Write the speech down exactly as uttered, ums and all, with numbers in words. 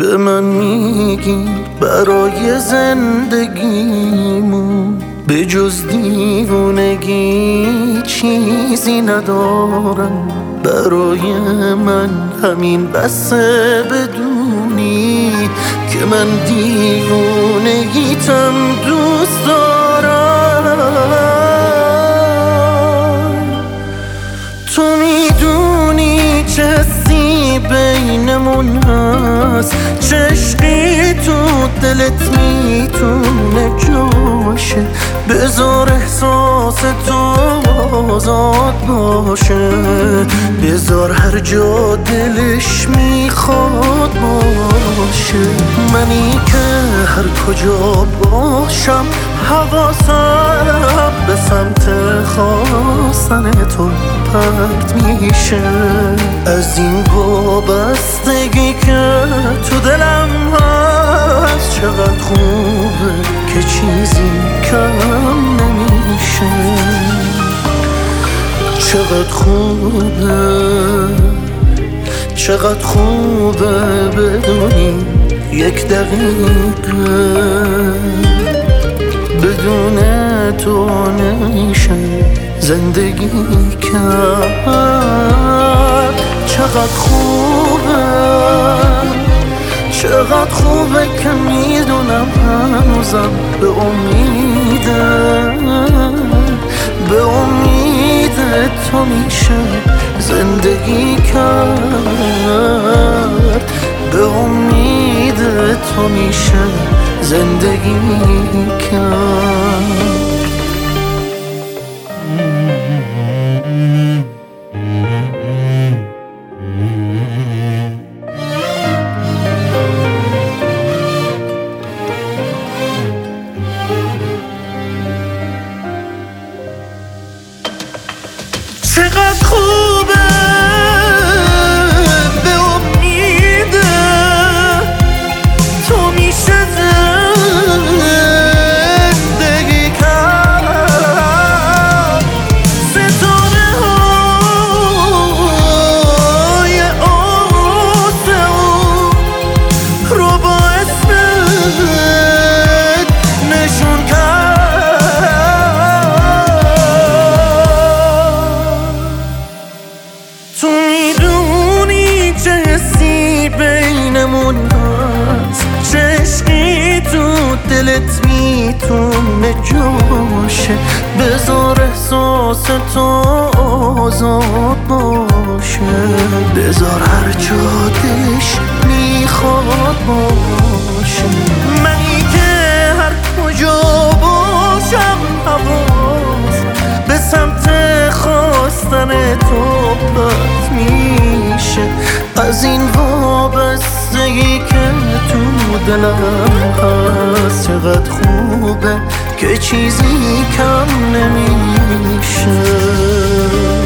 به من میگی برای زندگیمون به جز دیوونگی چیزی ندارم. برای من همین بسه بدونی که من دیوونگیتم دوست دارم. تو میدونی چه حسی بینمون هست، چه عشقی تو دلت میتونه جاشه. بذار احساس تو آزاد باشه، بذار هر جا دلش میخواد باشه. منی که هر کجا باشم حواسم به سمت خواستن تو پرت میشه. از این وابستگی که تو دلم هست چقدر خوبه که چیزی کم نمیشه. چقدر خوبه، چقدر خوبه بدونی یک دقیقه بدون تو نمیشه زندگی کرد. چقدر خوبه، چقدر خوبه که میدونم هنوزم به امیده، به امید تو میشه زندگی کرد. به امید تو میشه زندگی کرد. چقدر خوبه به امید تو میشه زندگی کرد. ستاره های آسمون رو با اسمت نشون تو میدونی چه حسی بینمون هست، چه عشقی تو دلت میتونه جاشه. بذار احساس تو آزاد باشه، بذار هر جا دلش میخواد باشه. منی که هر کجا باشم حواس به سمت خواستن تو پرت میشه. از این وابستگی که تو دلم هست چقدر خوبه که چیزی کم نمیشه.